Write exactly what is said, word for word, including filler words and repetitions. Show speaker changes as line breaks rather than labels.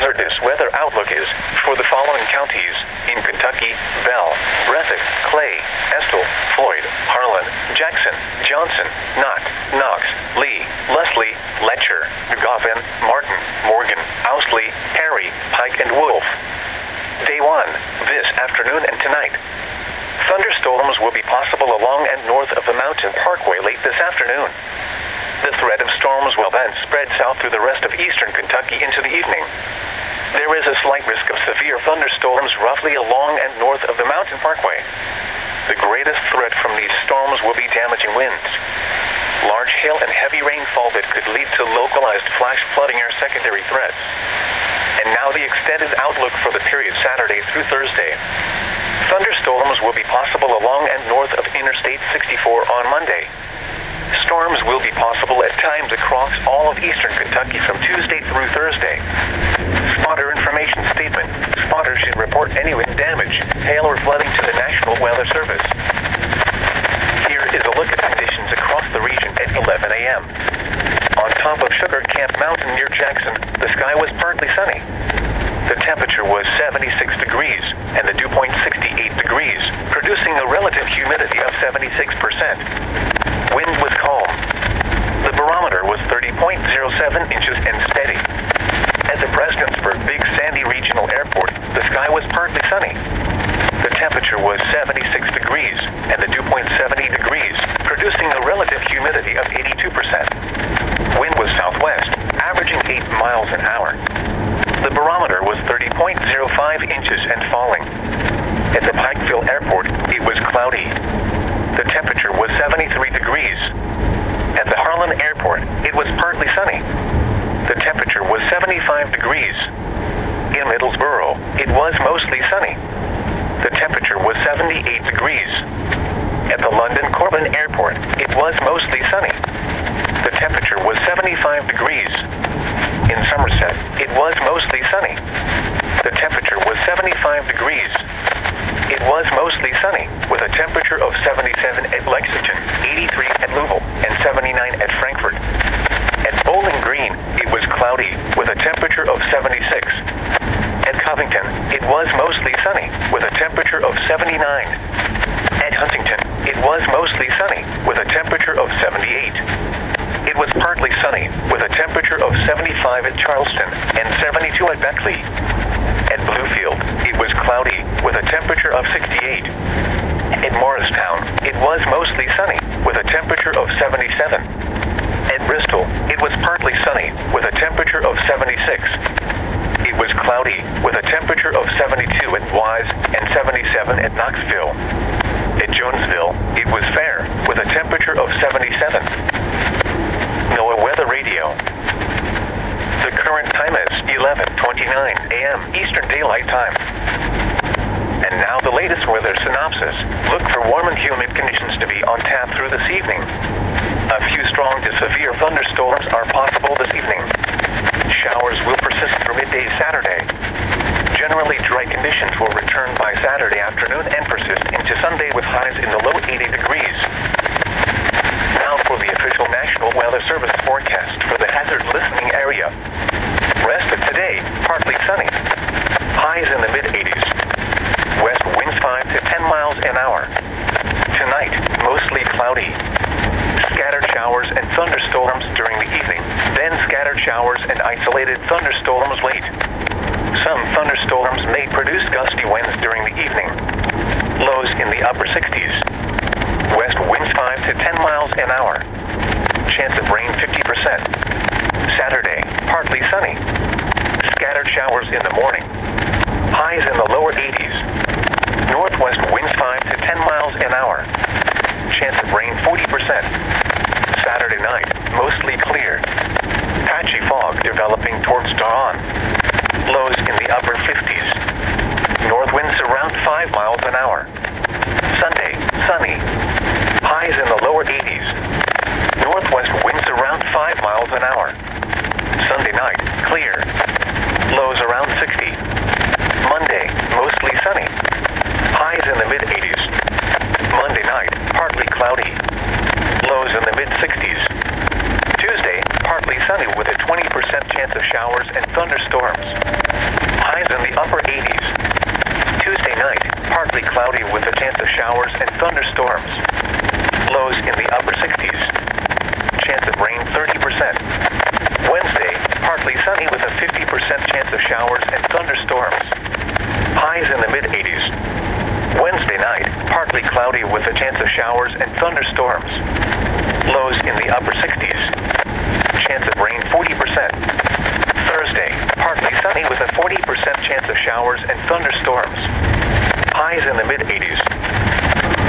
This weather outlook is for the following counties in Kentucky: Bell, Breathitt, Clay, Estill, Floyd, Harlan, Jackson, Johnson, Knott, Knox, Lee, Leslie, Letcher, Goffin, Martin, Morgan, Owsley, Perry, Pike, and Wolf. Day one, this afternoon and tonight. Thunderstorms will be possible along and north of the Mountain Parkway late this afternoon. The threat of storms will then spread south through the rest of eastern Kentucky into the evening. There is a slight risk of severe thunderstorms roughly along and north of the Mountain Parkway. The greatest threat from these storms will be damaging winds. Large hail and heavy rainfall that could lead to localized flash flooding are secondary threats. And now the extended outlook for the period Saturday through Thursday. Thunderstorms will be possible along and north of Interstate sixty-four on Monday. Storms will be possible at times across all of eastern Kentucky from Tuesday through Thursday. Spotter information statement. Spotters should report any wind damage, hail, or flooding to the National Weather Service. Here is a look at conditions across the region at eleven a.m. On top of Sugar Camp Mountain near Jackson, the sky was partly sunny. The temperature was seventy-six degrees, and the dew point sixty-eight degrees, producing a relative humidity of seventy-six percent. Wind was calm. The barometer was thirty point zero seven inches and steady. At the Prestonsburg Big Sandy Regional Airport, the sky was partly sunny. The temperature was seventy-six degrees, and the dew point seventy degrees, producing a relative humidity of eighty-two percent. Wind was southwest, averaging eight miles an hour. The barometer was thirty point zero five inches and falling. At the Pikeville Airport, it was cloudy. The temperature was seventy-three degrees. At the Harlan Airport, it was partly sunny. The temperature was seventy-five degrees. In Middlesboro, it was mostly sunny. The temperature was seventy-eight degrees. At the London Corbin Airport, it was mostly sunny. The temperature was seventy-five degrees. In Somerset, it was mostly sunny. The temperature was seventy-five degrees. It was mostly sunny, with a temperature of seventy-seven at Lexington, eighty-three at Louisville, and seventy-nine at Frankfort. At Bowling Green, it was cloudy, with a temperature of seventy-six. At Covington, it was mostly sunny, with a temperature of seventy-nine. At Huntington, it was mostly sunny, with a temperature of seventy-eight. It was partly sunny, with a temperature of seventy-five at Charleston and seventy-two at Beckley. At Bluefield, it was cloudy, with a temperature of sixty-eight. At Morristown, it was mostly sunny, with a temperature of seventy-seven. At Bristol, it was partly sunny, with a temperature of seventy-six. It was cloudy, with a temperature of seventy-two at Wise and seventy-seven at Knoxville. At Jonesville, it was fair, with a temperature of seventy-seven. NOAA Weather Radio. The current time is eleven twenty-nine a.m. Eastern Daylight Time. And now the latest weather synopsis. Look for warm and humid conditions to be on tap through this evening. A few strong to severe thunderstorms are possible this evening. Showers will persist through midday Saturday. Generally dry conditions will return by Saturday afternoon and persist into Sunday with highs in the low eighty degrees. Now for the official National Weather Service forecast for the hazard listening area. Rest of today, partly sunny. Highs in the mid-eighties. West winds five to ten miles an hour. Tonight, mostly cloudy. Scattered showers and thunderstorms during the evening, then scattered showers and isolated thunderstorms late. Some thunderstorms may produce gusty winds during the evening. Lows in the upper sixties. West winds five to ten miles an hour. Chance of rain fifty percent. Saturday, partly sunny. Scattered showers in the morning. Highs in the lower eighties. Northwest winds five to ten miles an hour. Chance of rain forty percent. Saturday night, mostly clear. Patchy fog developing towards dawn. Lows in the upper fifties. North winds around five miles an hour. Sunday, sunny. Highs in the lower eighties. Northwest winds around five miles an hour. Sunday night, clear. Lows around sixty. Monday, mostly sunny. Highs in the mid-eighties. Monday night, partly cloudy. Lows in the mid-sixties. Tuesday, partly sunny with a twenty percent chance chance of showers and thunderstorms. Highs in the upper eighties. Tuesday night, partly cloudy with a chance of showers and thunderstorms. Lows in the upper sixties. Chance of rain thirty percent. Wednesday, partly sunny with a fifty percent chance of showers and thunderstorms. Highs in the mid eighties. Wednesday night, partly cloudy with a chance of showers and thunderstorms. Lows in the upper sixties.